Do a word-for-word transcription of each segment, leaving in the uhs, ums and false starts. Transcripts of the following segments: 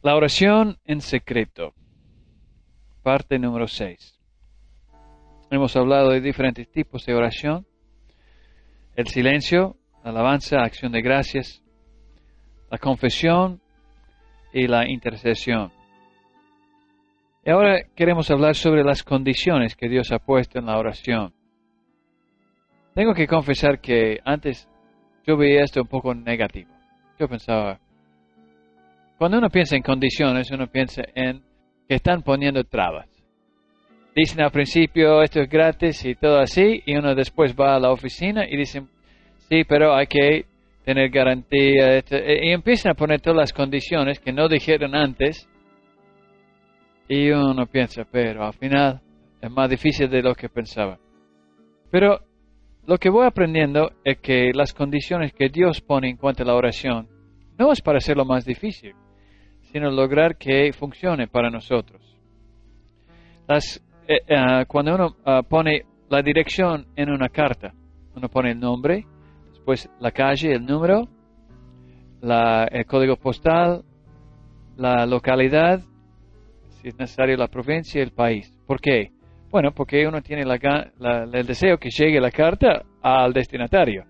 La oración en secreto, parte número seis. Hemos hablado de diferentes tipos de oración: el silencio, la alabanza, acción de gracias, la confesión y la intercesión. Y ahora queremos hablar sobre las condiciones que Dios ha puesto en la oración. Tengo que confesar que antes yo veía esto un poco negativo. Yo pensaba, cuando uno piensa en condiciones, uno piensa en que están poniendo trabas. Dicen al principio, esto es gratis y todo así, y uno después va a la oficina y dicen, sí, pero hay que tener garantía. Esto, y empiezan a poner todas las condiciones que no dijeron antes, y uno piensa, pero al final es más difícil de lo que pensaba. Pero lo que voy aprendiendo es que las condiciones que Dios pone en cuanto a la oración no es para hacerlo más difícil, sino lograr que funcione para nosotros. Las, eh, uh, cuando uno uh, pone la dirección en una carta, uno pone el nombre, después la calle, el número, la, el código postal, la localidad, si es necesario la provincia y el país. ¿Por qué? Bueno, porque uno tiene la, la, el deseo que llegue la carta al destinatario.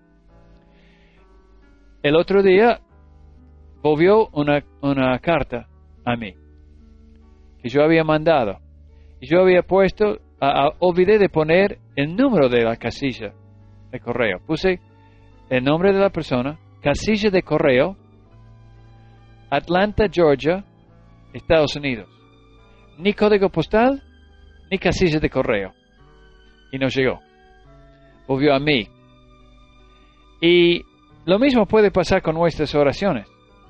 El otro día volvió una, una carta a mí, que yo había mandado. Y yo había puesto, a, a, olvidé de poner el número de la casilla de correo. Puse el nombre de la persona, casilla de correo, Atlanta, Georgia, Estados Unidos. Ni código postal, ni casilla de correo. Y no llegó. Volvió a mí. Y lo mismo puede pasar con nuestras oraciones.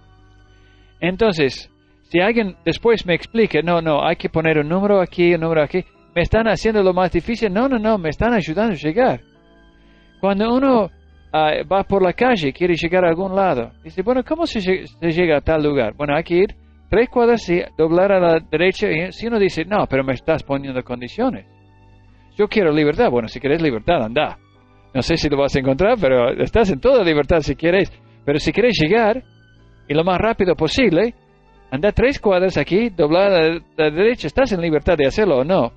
Entonces, si alguien después me explica, no, no, hay que poner un número aquí, un número aquí, me están haciendo lo más difícil. No, no, no, me están ayudando a llegar. Cuando uno uh, va por la calle y quiere llegar a algún lado, dice, bueno, ¿cómo se, se llega a tal lugar? Bueno, hay que ir tres cuadras y doblar a la derecha. Y si uno dice, no, pero me estás poniendo condiciones. Yo quiero libertad. Bueno, si quieres libertad, anda. No sé si lo vas a encontrar, pero estás en toda libertad si quieres. Pero si quieres llegar, y lo más rápido posible, anda tres cuadras aquí, doblar a la derecha, estás en libertad de hacerlo o no.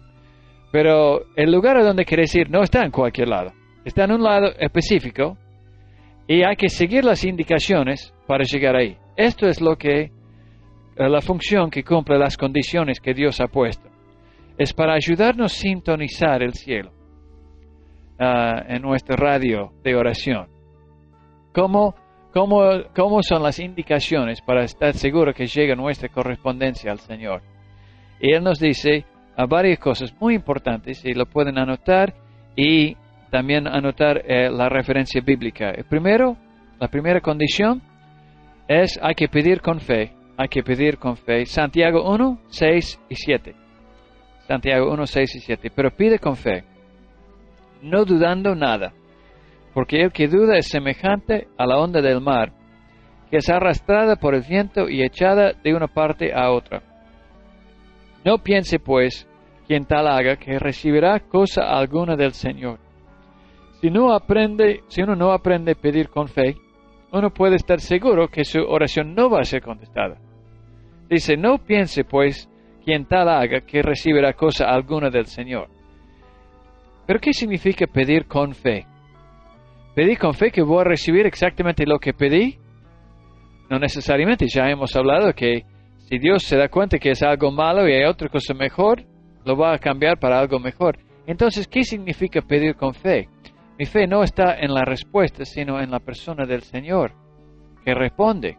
Pero el lugar a donde quieres ir no está en cualquier lado. Está en un lado específico y hay que seguir las indicaciones para llegar ahí. Esto es lo que, la función que cumple las condiciones que Dios ha puesto. Es para ayudarnos a sintonizar el cielo uh, en nuestra radio de oración. ¿Cómo ¿Cómo, ¿Cómo son las indicaciones para estar seguro que llega nuestra correspondencia al Señor? Y Él nos dice uh, varias cosas muy importantes y lo pueden anotar y también anotar eh, la referencia bíblica. El primero, la primera condición es hay que pedir con fe, hay que pedir con fe. Santiago uno, seis y siete. Santiago uno, seis y siete. Pero pide con fe, no dudando nada. Porque el que duda es semejante a la onda del mar, que es arrastrada por el viento y echada de una parte a otra. No piense, pues, quien tal haga, que recibirá cosa alguna del Señor. Si no aprende, si uno no aprende a pedir con fe, uno puede estar seguro que su oración no va a ser contestada. Dice, no piense, pues, quien tal haga, que recibirá cosa alguna del Señor. ¿Pero qué significa pedir con fe? ¿Pedí con fe que voy a recibir exactamente lo que pedí? No necesariamente. Ya hemos hablado que si Dios se da cuenta que es algo malo y hay otra cosa mejor, lo va a cambiar para algo mejor. Entonces, ¿qué significa pedir con fe? Mi fe no está en la respuesta, sino en la persona del Señor que responde.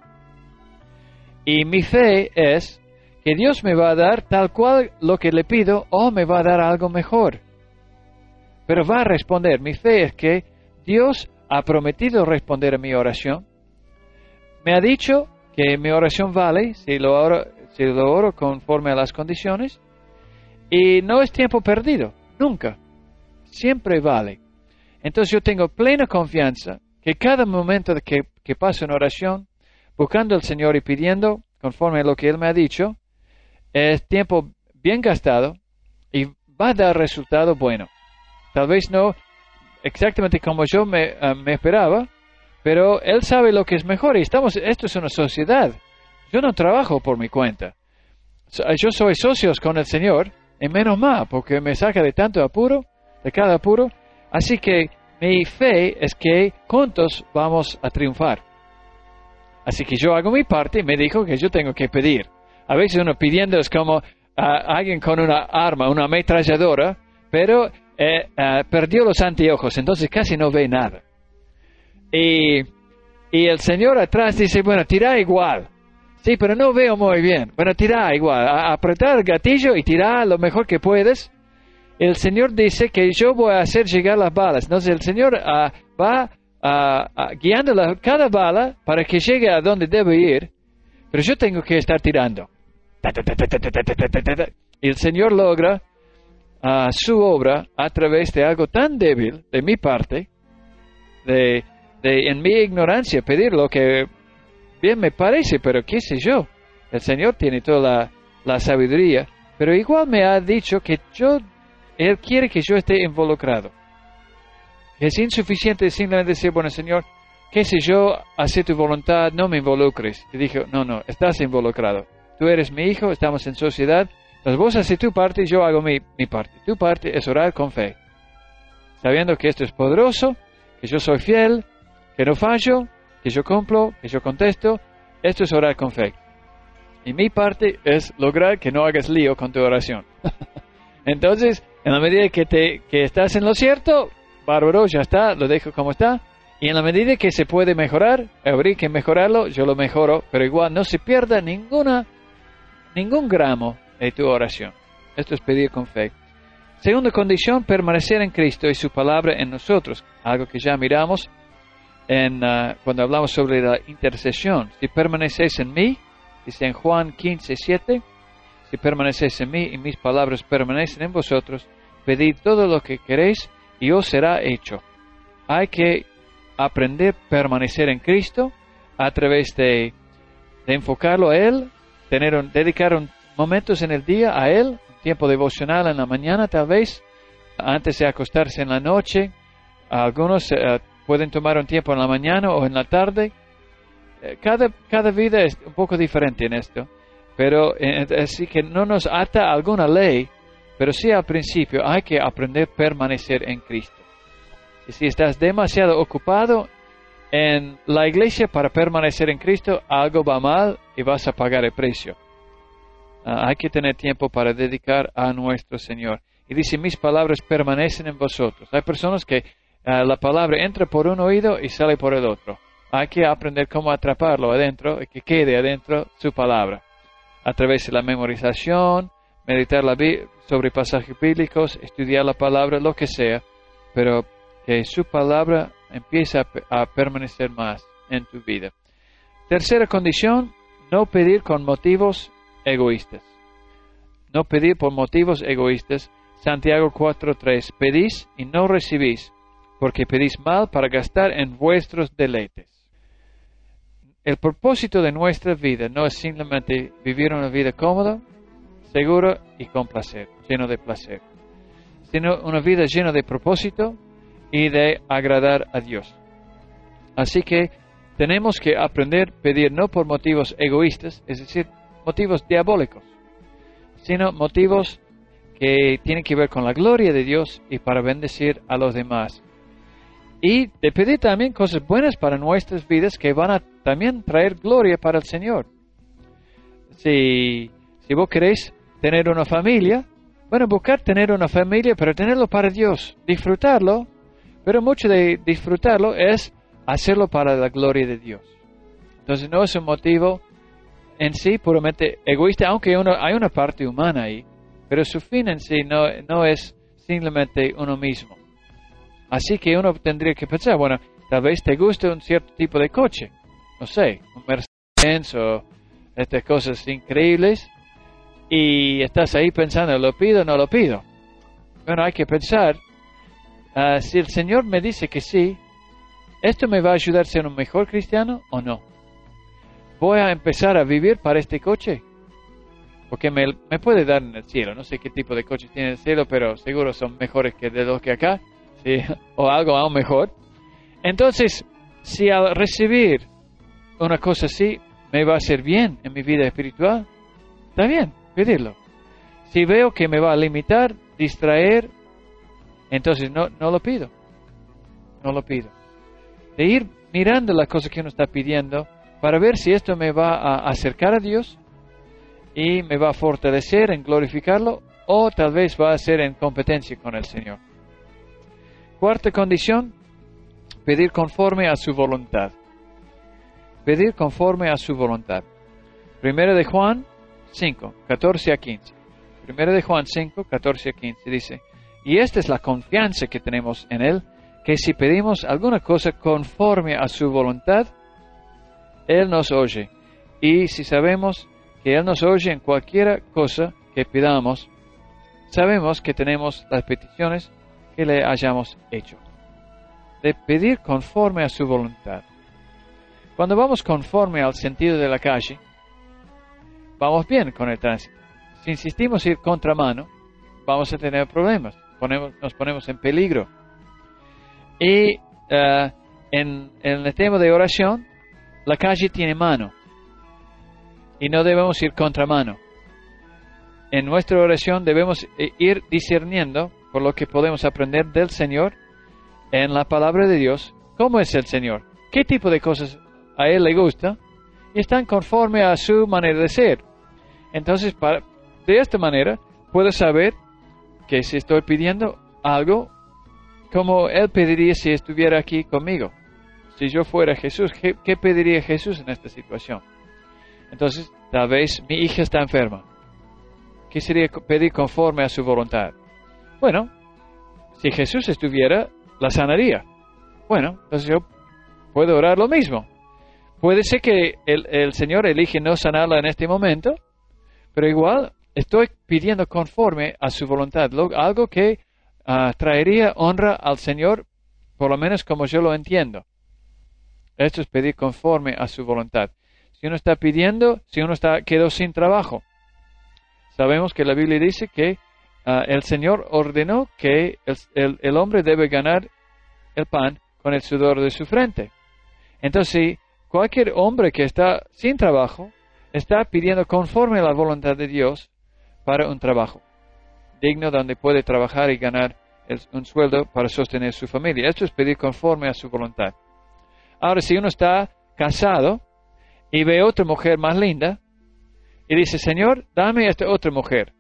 Y mi fe es que Dios me va a dar tal cual lo que le pido o me va a dar algo mejor. Pero va a responder. Mi fe es que Dios ha prometido responder a mi oración. Me ha dicho que mi oración vale si lo oro, si lo oro conforme a las condiciones. Y no es tiempo perdido, nunca. Siempre vale. Entonces yo tengo plena confianza que cada momento que, que paso en oración, buscando al Señor y pidiendo conforme a lo que Él me ha dicho, es tiempo bien gastado y va a dar resultado bueno. Tal vez no exactamente como yo me, uh, me esperaba, pero Él sabe lo que es mejor y estamos, esto es una sociedad Yo no trabajo por mi cuenta. Yo soy socios con el Señor, y menos mal, porque me saca de tanto apuro, de cada apuro. Así que mi fe es que juntos vamos a triunfar. Así que yo hago mi parte y me dijo que yo tengo que pedir. A veces uno pidiendo es como uh, alguien con una arma, una ametralladora, pero eh, uh, perdió los anteojos, entonces casi no ve nada. Y, y el Señor atrás dice, bueno, tira igual. Sí, pero no veo muy bien. Bueno, tira igual. A, apretar el gatillo y tira lo mejor que puedes. El Señor dice que yo voy a hacer llegar las balas. Entonces el Señor uh, va uh, uh, guiando la, cada bala para que llegue a donde debe ir, pero yo tengo que estar tirando. Y el Señor logra uh, su obra a través de algo tan débil de mi parte, de, de en mi ignorancia pedir lo que bien me parece, pero qué sé yo. El Señor tiene toda la, la sabiduría, pero igual me ha dicho que yo... Él quiere que yo esté involucrado. Es insuficiente simplemente decir, bueno, Señor, qué sé yo, hace tu voluntad, no me involucres. Y dijo, no, no, estás involucrado. Tú eres mi hijo, estamos en sociedad. Entonces vos haces tu parte y yo hago mi, mi parte. Tu parte es orar con fe. Sabiendo que esto es poderoso, que yo soy fiel, que no fallo, que yo cumplo, que yo contesto. Esto es orar con fe. Y mi parte es lograr que no hagas lío con tu oración. Entonces, en la medida que, te, que estás en lo cierto, bárbaro, ya está, lo dejo como está. Y en la medida que se puede mejorar, habría que mejorarlo, yo lo mejoro, pero igual no se pierda ninguna, ningún gramo de tu oración. Esto es pedir con fe. Segunda condición, permanecer en Cristo y su palabra en nosotros. Algo que ya miramos en, uh, cuando hablamos sobre la intercesión. Si permanecéis en mí, dice en Juan quince, siete, si permanecéis en mí y mis palabras permanecen en vosotros, pedid todo lo que queréis y os será hecho. Hay que aprender a permanecer en Cristo a través de, de enfocarlo a Él, tener un, dedicar un, momentos en el día a Él, un tiempo devocional en la mañana tal vez, antes de acostarse en la noche. Algunos uh, pueden tomar un tiempo en la mañana o en la tarde. Cada, cada vida es un poco diferente en esto. Pero así que no nos ata a alguna ley, pero sí al principio hay que aprender a permanecer en Cristo. Y si estás demasiado ocupado en la iglesia para permanecer en Cristo, algo va mal y vas a pagar el precio. Uh, hay que tener tiempo para dedicar a nuestro Señor. Y dice, mis palabras permanecen en vosotros. Hay personas que uh, la palabra entra por un oído y sale por el otro. Hay que aprender cómo atraparlo adentro y que quede adentro su palabra. A través de la memorización, meditar la sobre pasajes bíblicos, estudiar la palabra, lo que sea, pero que su palabra empiece a, a permanecer más en tu vida. Tercera condición, no pedir con motivos egoístas. No pedir por motivos egoístas. Santiago cuatro, tres, pedís y no recibís, porque pedís mal para gastar en vuestros deleites. El propósito de nuestra vida no es simplemente vivir una vida cómoda, segura y con placer, lleno de placer, sino una vida llena de propósito y de agradar a Dios. Así que tenemos que aprender a pedir no por motivos egoístas, es decir, motivos diabólicos, sino motivos que tienen que ver con la gloria de Dios y para bendecir a los demás. Y de pedir también cosas buenas para nuestras vidas que van a también traer gloria para el Señor. Si, si vos queréis tener una familia, bueno, buscar tener una familia, pero tenerlo para Dios, disfrutarlo, pero mucho de disfrutarlo es hacerlo para la gloria de Dios. Entonces no es un motivo en sí puramente egoísta, aunque uno, hay una parte humana ahí, pero su fin en sí no, no es simplemente uno mismo. Así que uno tendría que pensar, bueno, tal vez te guste un cierto tipo de coche, no sé, un Mercedes o estas cosas increíbles, y estás ahí pensando, ¿lo pido o no lo pido? Bueno, hay que pensar, uh, si el Señor me dice que sí, ¿esto me va a ayudar a ser un mejor cristiano o no? ¿Voy a empezar a vivir para este coche? Porque me, me puede dar en el cielo, no sé qué tipo de coches tiene el cielo, pero seguro son mejores que de los que acá. Sí, o algo aún mejor. Entonces, si al recibir una cosa así, me va a hacer bien en mi vida espiritual, está bien, pedirlo. Si veo que me va a limitar, distraer, entonces no, no lo pido. No lo pido. De ir mirando las cosas que uno está pidiendo para ver si esto me va a acercar a Dios y me va a fortalecer en glorificarlo, o tal vez va a ser en competencia con el Señor. Cuarta condición, pedir conforme a su voluntad. Pedir conforme a su voluntad. Primera de Juan cinco, catorce a quince. Primera de Juan cinco, catorce a quince dice: y esta es la confianza que tenemos en Él, que si pedimos alguna cosa conforme a su voluntad, Él nos oye. Y si sabemos que Él nos oye en cualquier cosa que pidamos, sabemos que tenemos las peticiones que le hayamos hecho. De pedir conforme a su voluntad. Cuando vamos conforme al sentido de la calle, vamos bien con el tránsito. Si insistimos ir contramano, vamos a tener problemas, ponemos, nos ponemos en peligro. Y uh, en, en el tema de oración, la calle tiene mano y no debemos ir contramano. En nuestra oración debemos ir discerniendo por lo que podemos aprender del Señor en la palabra de Dios. ¿Cómo es el Señor? ¿Qué tipo de cosas a Él le gusta? Y están conforme a su manera de ser. Entonces, para, de esta manera, puedo saber que si estoy pidiendo algo, como Él pediría si estuviera aquí conmigo. Si yo fuera Jesús, ¿qué, qué pediría Jesús en esta situación? Entonces, tal vez mi hija está enferma. ¿Qué sería pedir conforme a su voluntad? Bueno, si Jesús estuviera, la sanaría. Bueno, entonces yo puedo orar lo mismo. Puede ser que el, el Señor elige no sanarla en este momento, pero igual estoy pidiendo conforme a su voluntad, algo que uh, traería honra al Señor, por lo menos como yo lo entiendo. Esto es pedir conforme a su voluntad. Si uno está pidiendo, si uno está quedó sin trabajo, sabemos que la Biblia dice que uh, el Señor ordenó que el, el, el hombre debe ganar el pan con el sudor de su frente. Entonces, si cualquier hombre que está sin trabajo está pidiendo conforme a la voluntad de Dios para un trabajo digno donde puede trabajar y ganar el, un sueldo para sostener su familia. Esto es pedir conforme a su voluntad. Ahora, si uno está casado y ve otra mujer más linda y dice: Señor, dame a esta otra mujer.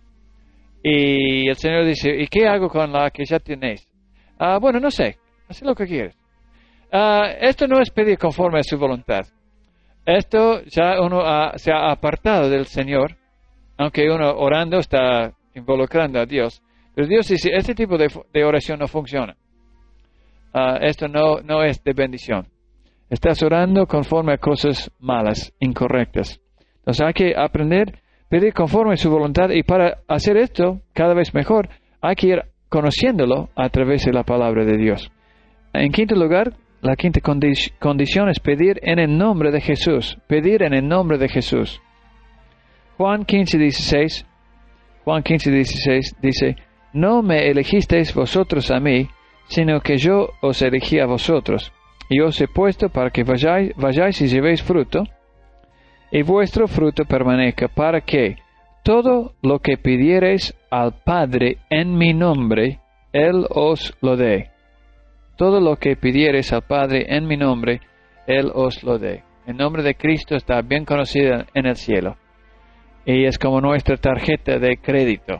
Y el Señor dice: ¿y qué hago con la que ya tenéis? Ah, bueno, no sé, haz lo que quieres. Ah, esto no es pedir conforme a su voluntad. Esto ya uno ha, se ha apartado del Señor, aunque uno orando está involucrando a Dios. Pero Dios dice: este tipo de, de oración no funciona. Uh, esto no, no es de bendición. Estás orando conforme a cosas malas, incorrectas. Entonces hay que aprender a pedir conforme a su voluntad, y para hacer esto cada vez mejor hay que ir conociéndolo a través de la palabra de Dios. En quinto lugar, la quinta condi- condición es pedir en el nombre de Jesús. Pedir en el nombre de Jesús. Juan quince, dieciséis. Juan quince, dieciséis dice: no me elegisteis vosotros a mí, sino que yo os elegí a vosotros, y os he puesto para que vayáis, vayáis y llevéis fruto, y vuestro fruto permanezca, para que todo lo que pidiereis al Padre en mi nombre, Él os lo dé. Todo lo que pidiereis al Padre en mi nombre, Él os lo dé. El nombre de Cristo está bien conocido en el cielo, y es como nuestra tarjeta de crédito,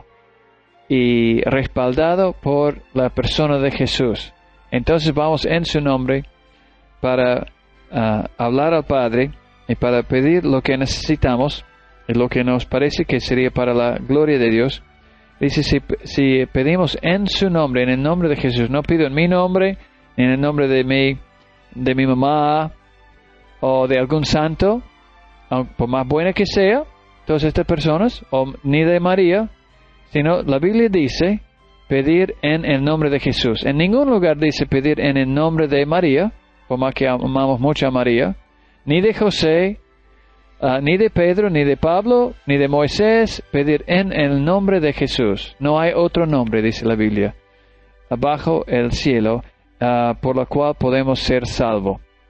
y respaldado por la persona de Jesús. Entonces vamos en su nombre para uh, hablar al Padre y para pedir lo que necesitamos y lo que nos parece que sería para la gloria de Dios. Dice: si, si pedimos en su nombre, en el nombre de Jesús, no pido en mi nombre, ni en el nombre de mi, de mi mamá o de algún santo, por más buena que sea, todas estas personas, o ni de María, sino la Biblia dice pedir en el nombre de Jesús. En ningún lugar dice pedir en el nombre de María, por más que amamos mucho a María, ni de José, uh, ni de Pedro, ni de Pablo, ni de Moisés. Pedir en el nombre de Jesús. No hay otro nombre, dice la Biblia, abajo el cielo, uh, por la cual podemos ser salvos.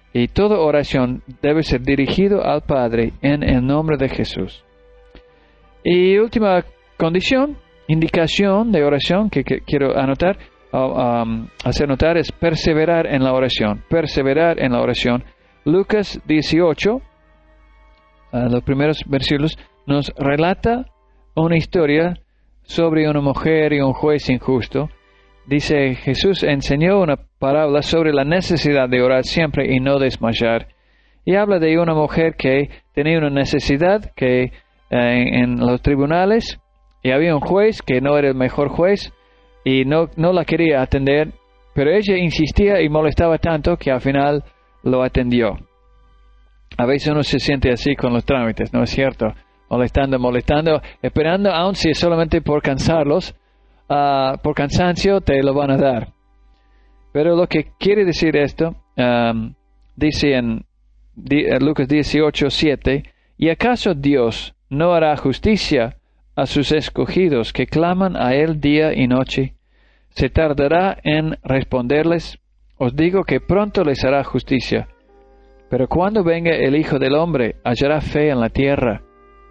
Y toda oración debe ser dirigido al Padre en el nombre de Jesús. Y última condición, indicación de oración que, que quiero anotar, uh, um, hacer notar es perseverar en la oración. Perseverar en la oración. Lucas dieciocho, uh, los primeros versículos, nos relata una historia sobre una mujer y un juez injusto. Dice, Jesús enseñó una parábola sobre la necesidad de orar siempre y no desmayar. Y habla de una mujer que tenía una necesidad que eh, en los tribunales, y había un juez que no era el mejor juez y no, no la quería atender, pero ella insistía y molestaba tanto que al final lo atendió. A veces uno se siente así con los trámites, ¿no es cierto? Molestando, molestando, esperando, aun si es solamente por cansarlos, uh, por cansancio te lo van a dar. Pero lo que quiere decir esto, um, dice en di, uh, Lucas dieciocho, siete, ¿y acaso Dios no hará justicia a sus escogidos que claman a Él día y noche? ¿Se tardará en responderles? Os digo que pronto les hará justicia. Pero cuando venga el Hijo del Hombre, hallará fe en la tierra.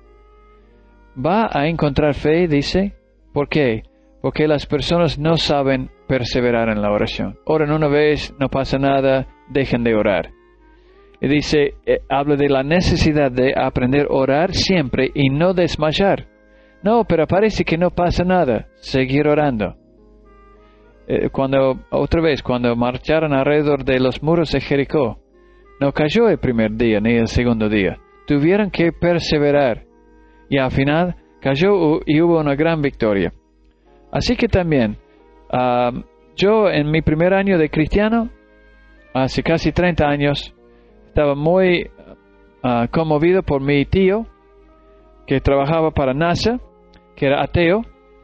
Va a encontrar fe, dice. ¿Por qué? Porque las personas no saben perseverar en la oración. Oran una vez, no pasa nada, dejen de orar. Y dice, eh, habla de la necesidad de aprender a orar siempre y no desmayar. No, pero parece que no pasa nada, seguir orando. Eh, cuando, otra vez, cuando marcharon alrededor de los muros de Jericó, no cayó el primer día ni el segundo día. Tuvieron que perseverar. Y al final cayó y hubo una gran victoria. Así que también, uh, yo en mi primer año de cristiano, hace casi treinta años, estaba muy uh, conmovido por mi tío, que trabajaba para NASA, que era ateo,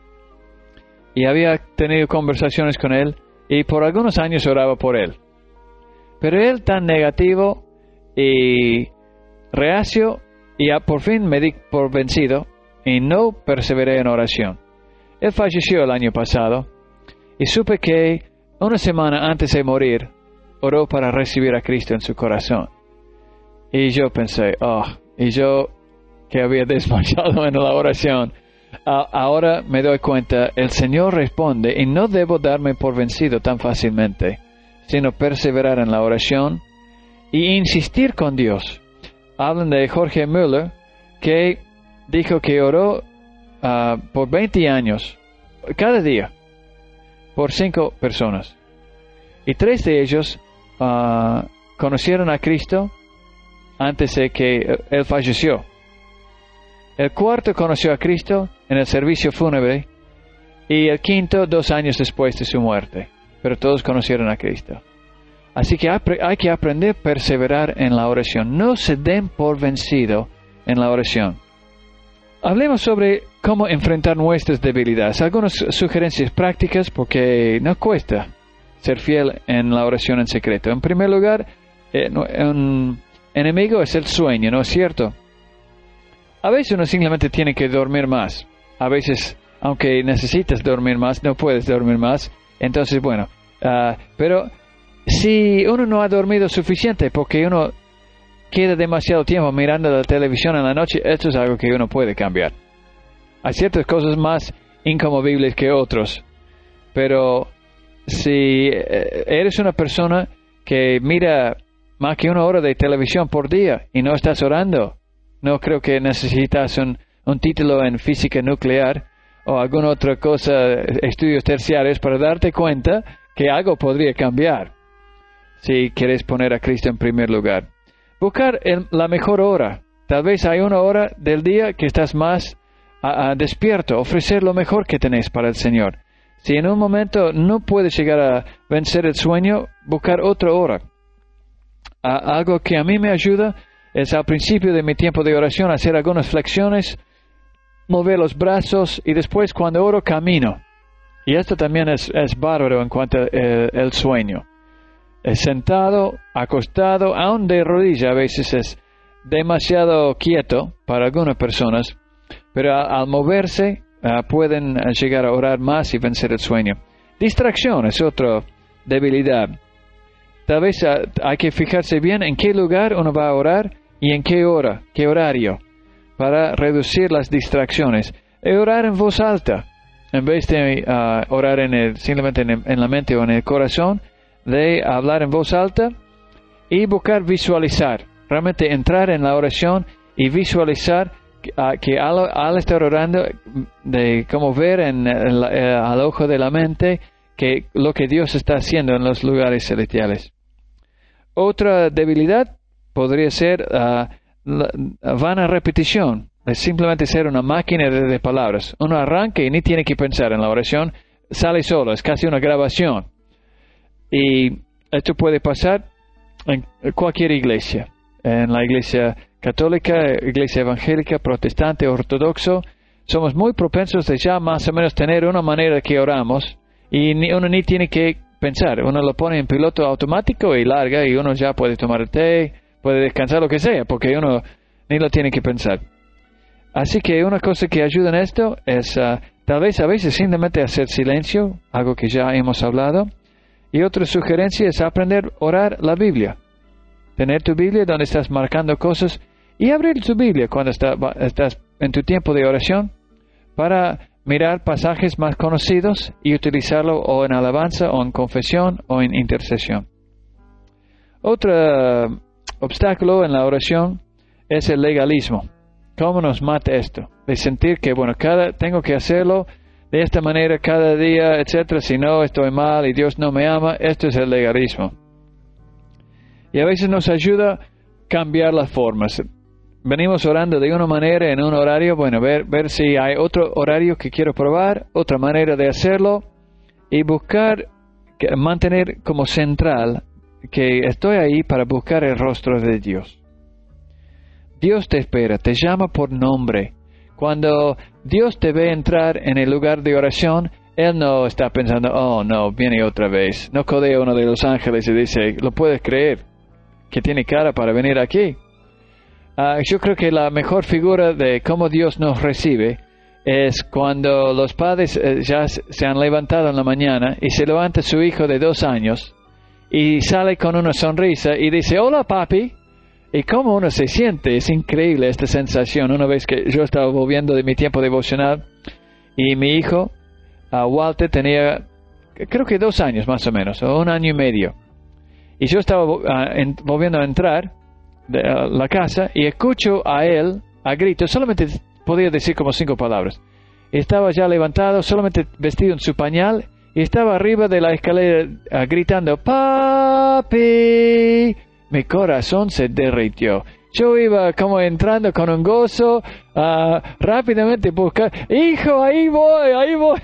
y había tenido conversaciones con él, y por algunos años oraba por él. Pero él tan negativo y reacio, y ya por fin me di por vencido y no perseveré en oración. Él falleció el año pasado y supe que una semana antes de morir oró para recibir a Cristo en su corazón. Y yo pensé, oh, y yo que había desmayado en la oración, a- ahora me doy cuenta, el Señor responde y no debo darme por vencido tan fácilmente, sino perseverar en la oración y insistir con Dios. Hablan de Jorge Müller, que dijo que oró uh, por veinte años, cada día, por cinco personas. Y tres de ellos uh, conocieron a Cristo antes de que él falleció. El cuarto conoció a Cristo en el servicio fúnebre y el quinto dos años después de su muerte. Pero todos conocieron a Cristo. Así que hay que aprender a perseverar en la oración. No se den por vencido en la oración. Hablemos sobre cómo enfrentar nuestras debilidades. Algunas sugerencias prácticas porque no cuesta ser fiel en la oración en secreto. En primer lugar, eh, un enemigo es el sueño, ¿no es cierto? A veces uno simplemente tiene que dormir más. A veces, aunque necesitas dormir más, no puedes dormir más. Entonces, bueno, uh, pero si uno no ha dormido suficiente porque uno queda demasiado tiempo mirando la televisión en la noche, esto es algo que uno puede cambiar. Hay ciertas cosas más inconmovibles que otros, pero si eres una persona que mira más que una hora de televisión por día y no estás orando, no creo que necesitas un, un título en física nuclear o alguna otra cosa, estudios terciarios, para darte cuenta que algo podría cambiar si quieres poner a Cristo en primer lugar. Buscar el, la mejor hora. Tal vez hay una hora del día que estás más a, a despierto. Ofrecer lo mejor que tenés para el Señor. Si en un momento no puedes llegar a vencer el sueño, buscar otra hora. A, algo que a mí me ayuda es al principio de mi tiempo de oración hacer algunas flexiones, mover los brazos y después cuando oro camino. Y esto también es, es bárbaro en cuanto al el sueño. Es sentado, acostado, aún de rodilla, a veces es demasiado quieto para algunas personas, pero a, al moverse uh, pueden llegar a orar más y vencer el sueño. Distracción es otra debilidad. tal vez uh, hay que fijarse bien en qué lugar uno va a orar y en qué hora, qué horario, para reducir las distracciones. Y orar en voz alta, en vez de uh, orar en el, simplemente en, el, en la mente o en el corazón, de hablar en voz alta y buscar visualizar, realmente entrar en la oración y visualizar uh, que al, al estar orando, de cómo ver en, en la, eh, al ojo de la mente que lo que Dios está haciendo en los lugares celestiales. Otra debilidad podría ser uh, la, vana repetición. Es simplemente ser una máquina de, de palabras. Uno arranca y ni tiene que pensar en la oración, sale solo, es casi una grabación. Y esto puede pasar en cualquier iglesia, en la iglesia católica, iglesia evangélica, protestante, ortodoxo. Somos muy propensos de ya más o menos tener una manera que oramos y ni, uno ni tiene que pensar. Uno lo pone en piloto automático y larga y uno ya puede tomar el té, puede descansar, lo que sea, porque uno ni lo tiene que pensar. Así que una cosa que ayuda en esto es uh, tal vez a veces simplemente hacer silencio, algo que ya hemos hablado. Y otra sugerencia es aprender a orar la Biblia. Tener tu Biblia donde estás marcando cosas y abrir tu Biblia cuando está, estás en tu tiempo de oración para mirar pasajes más conocidos y utilizarlo o en alabanza o en confesión o en intercesión. Otro uh, obstáculo en la oración es el legalismo. ¿Cómo nos mata esto? De sentir que, bueno, cada tengo que hacerlo de esta manera cada día, etcétera. Si no, estoy mal y Dios no me ama. Esto es el legalismo. Y a veces nos ayuda a cambiar las formas. Venimos orando de una manera en un horario. Bueno, ver, ver si hay otro horario que quiero probar, otra manera de hacerlo. Y buscar, mantener como central que estoy ahí para buscar el rostro de Dios. Dios te espera, te llama por nombre. Cuando Dios te ve entrar en el lugar de oración, Él no está pensando, oh no, viene otra vez. No codea uno de los ángeles y dice, ¿lo puedes creer? Que tiene cara para venir aquí. Uh, yo creo que la mejor figura de cómo Dios nos recibe es cuando los padres eh, ya se han levantado en la mañana y se levanta su hijo de dos años y sale con una sonrisa y dice, hola papi. Y cómo uno se siente, es increíble esta sensación. Una vez que yo estaba volviendo de mi tiempo devocional y mi hijo, uh, Walter, tenía creo que dos años más o menos, o un año y medio. Y yo estaba uh, en, volviendo a entrar de uh, la casa y escucho a él a gritos, solamente podía decir como cinco palabras. Estaba ya levantado, solamente vestido en su pañal y estaba arriba de la escalera uh, gritando, ¡Papi! Mi corazón se derritió. Yo iba como entrando con un gozo, uh, rápidamente buscar, hijo, ahí voy, ahí voy.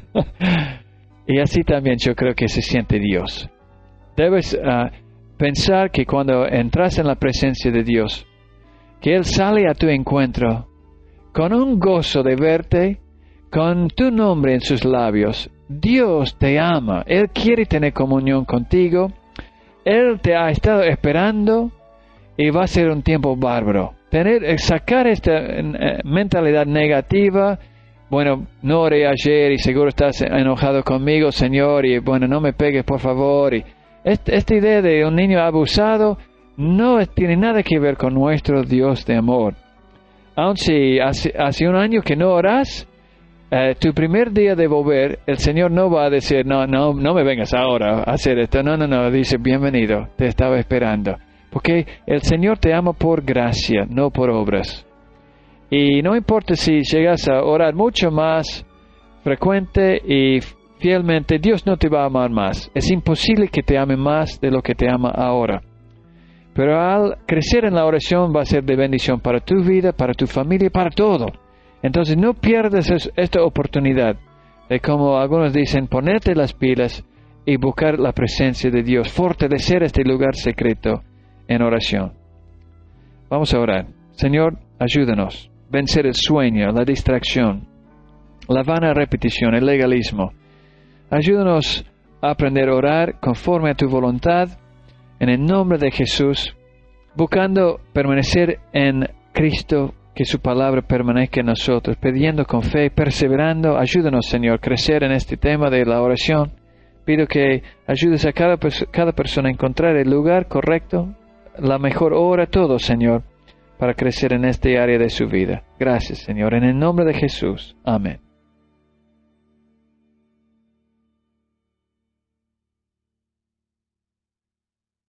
Y así también yo creo que se siente Dios. Debes uh, pensar que cuando entras en la presencia de Dios, que Él sale a tu encuentro con un gozo de verte, con tu nombre en sus labios. Dios te ama, Él quiere tener comunión contigo. Él te ha estado esperando y va a ser un tiempo bárbaro. Tener, sacar esta eh, mentalidad negativa, bueno, no oré ayer y seguro estás enojado conmigo, Señor, y bueno, no me pegues, por favor. Y esta, esta idea de un niño abusado no tiene nada que ver con nuestro Dios de amor. Aun si hace, hace un año que no oras, Uh, tu primer día de volver, el Señor no va a decir, no, no, no me vengas ahora a hacer esto. No, no, no, dice, bienvenido, te estaba esperando. Porque el Señor te ama por gracia, no por obras. Y no importa si llegas a orar mucho más frecuente y fielmente, Dios no te va a amar más. Es imposible que te ame más de lo que te ama ahora. Pero al crecer en la oración va a ser de bendición para tu vida, para tu familia, para todo. Entonces no pierdas esta oportunidad de, como algunos dicen, ponerte las pilas y buscar la presencia de Dios, fortalecer este lugar secreto en oración. Vamos a orar. Señor, ayúdanos a vencer el sueño, la distracción, la vana repetición, el legalismo. Ayúdanos a aprender a orar conforme a tu voluntad, en el nombre de Jesús, buscando permanecer en Cristo, que su palabra permanezca en nosotros, pidiendo con fe, perseverando. Ayúdanos, Señor, a crecer en este tema de la oración, Pido que ayudes a cada, cada persona a encontrar el lugar correcto, la mejor hora, todo, Señor, para crecer en este área de su vida. Gracias, Señor, en el nombre de Jesús. Amén.